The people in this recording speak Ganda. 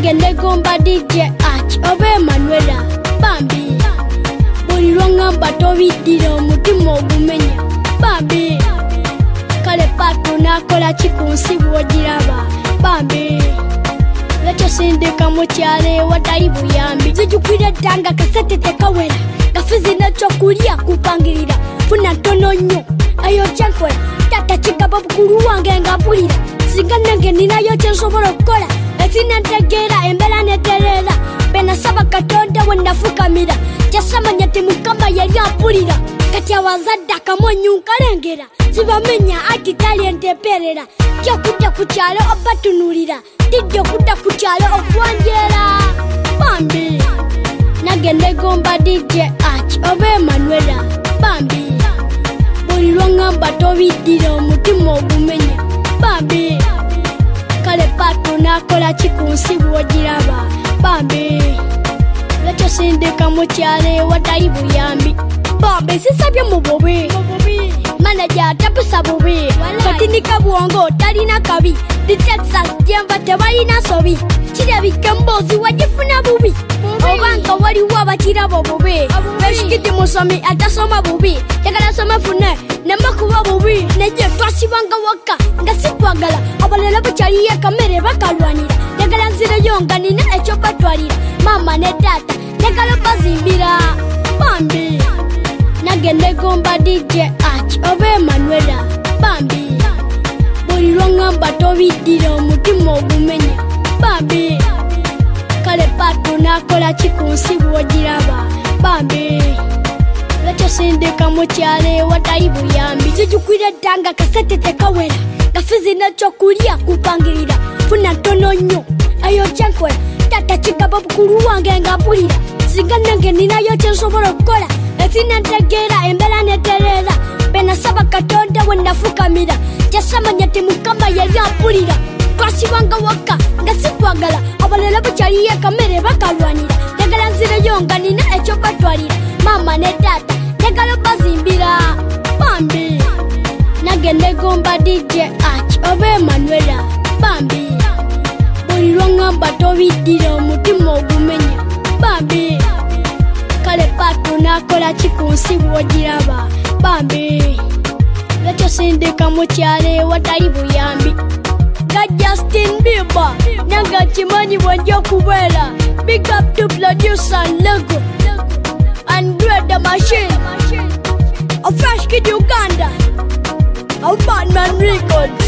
nagende gomba DJ Arch obe Manuela Bambi buli lwangamba tobidira omutima ogumenya Bambi kale pato nakola kikunsi bwogiraba Bambi lecho sindika mukyale watali buyambi zijukwira ddanga kasete tekawera gafizi nakyokulya kupangirira funa ntono nnyo ayo kyankola tata kigaba bukulu wange ngapulira singa nange ninayo kyensobola okukola esinantegeera embeera neterera benasaba katonda wenafukamira kyasamanya ti mukama yali ampulira kati awazadde akamonyu nkalengera zibamenya ati talenteperera kyokudda ku kyalo obatunulira didde okudda ku kyalo okwanjera Bambi nagende gomba DJ Arch obe Manuela Bambi buli lwangamba tobidira omutima ogumenya Bambi kale pato nakola kikunsi bwogiraba Bambi lecho sindika mukyale watali buyambi Bambi sisabye mu bubi manager atapusa bubi katinika bwongo talina kabi di Texas jemba tebalina sobi kirabika mbozi wagifuna bubi obanga waliwo abakirabo bubi beshikidi musomi atasoma bubi yagala soma fune nemakuba bubi neje twasibanga waka nga sikwagala abalala bukyaliye kamere bakalwanira yagala nzireyo nga nina ekyo batwalira mama ne tata yagala bazimbira Bambi nagende gomba DJ Arch obe Manuela Bambi buli lwangamba tobidira omutima ogumenya Bambi kale pato nakola kikunsi bwogiraba Bambi lecho sindika mukyale watali buyambi zijukwira ddanga kasete tekawera gafizi nakyokulya kupangirira funa ntono nnyo ayo kyankola tata kigaba bukulu wange ngapulira singa nange ninayo kyensobola okukola esinantegeera embeera neterera benasaba katonda wenafukamira kyasamanya ti mukama yali ampulira twasibanga waka nga sikwagala abalala bukyaliye kamere bakalwanira yagala nzireyo nga nina ekyo batwalira mama ne tata yagala bazimbira Bambi nagende gomba DJ Arch obe Manuela Bambi buli lwangamba tobidira omutima ogumenya Bambi kale pato nakola kikunsi bwogiraba Bambi lecho sindika mukyale watali buyambi ga Justin Bieber nanga kimanyi bwenja okubeera big up to producer Lego and Dread the Machine of Fresh Kid Uganda of Batman Records